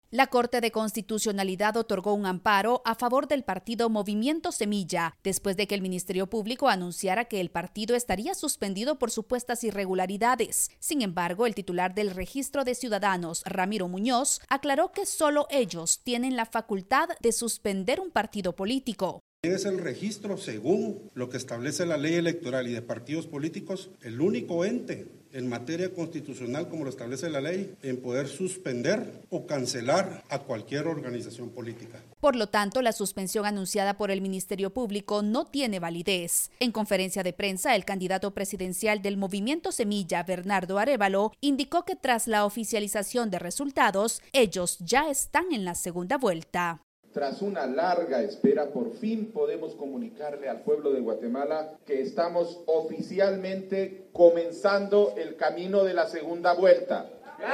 La Corte de Constitucionalidad otorgó un amparo a favor del partido Movimiento Semilla, después de que el Ministerio Público anunciara que el partido estaría suspendido por supuestas irregularidades. Sin embargo, el titular del Registro de Ciudadanos, Ramiro Muñoz, aclaró que solo ellos tienen la facultad de suspender un partido político. Es el registro, según lo que establece la ley electoral y de partidos políticos, el único ente en materia constitucional, como lo establece la ley, en poder suspender o cancelar a cualquier organización política. Por lo tanto, la suspensión anunciada por el Ministerio Público no tiene validez. En conferencia de prensa, el candidato presidencial del Movimiento Semilla, Bernardo Arévalo, indicó que tras la oficialización de resultados, ellos ya están en la segunda vuelta. Tras una larga espera, por fin podemos comunicarle al pueblo de Guatemala que estamos oficialmente comenzando el camino de la segunda vuelta.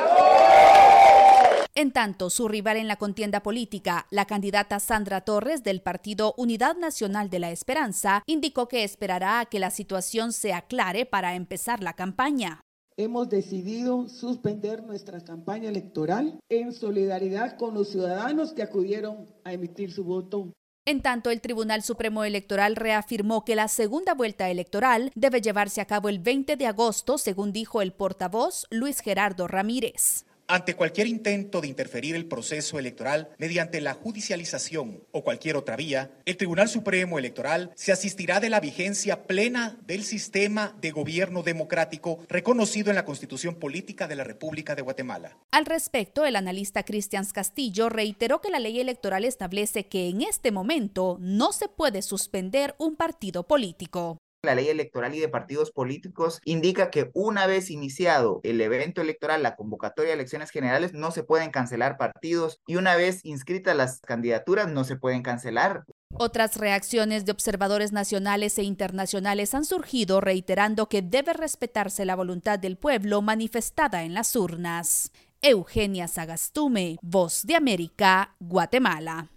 En tanto, su rival en la contienda política, la candidata Sandra Torres del partido Unidad Nacional de la Esperanza, indicó que esperará a que la situación se aclare para empezar la campaña. Hemos decidido suspender nuestra campaña electoral en solidaridad con los ciudadanos que acudieron a emitir su voto. En tanto, el Tribunal Supremo Electoral reafirmó que la segunda vuelta electoral debe llevarse a cabo el 20 de agosto, según dijo el portavoz Luis Gerardo Ramírez. Ante cualquier intento de interferir el proceso electoral mediante la judicialización o cualquier otra vía, el Tribunal Supremo Electoral se asistirá de la vigencia plena del sistema de gobierno democrático reconocido en la Constitución Política de la República de Guatemala. Al respecto, el analista Cristian Castillo reiteró que la ley electoral establece que en este momento no se puede suspender un partido político. La ley electoral y de partidos políticos indica que una vez iniciado el evento electoral, la convocatoria de elecciones generales, no se pueden cancelar partidos y una vez inscritas las candidaturas no se pueden cancelar. Otras reacciones de observadores nacionales e internacionales han surgido reiterando que debe respetarse la voluntad del pueblo manifestada en las urnas. Eugenia Sagastume, Voz de América, Guatemala.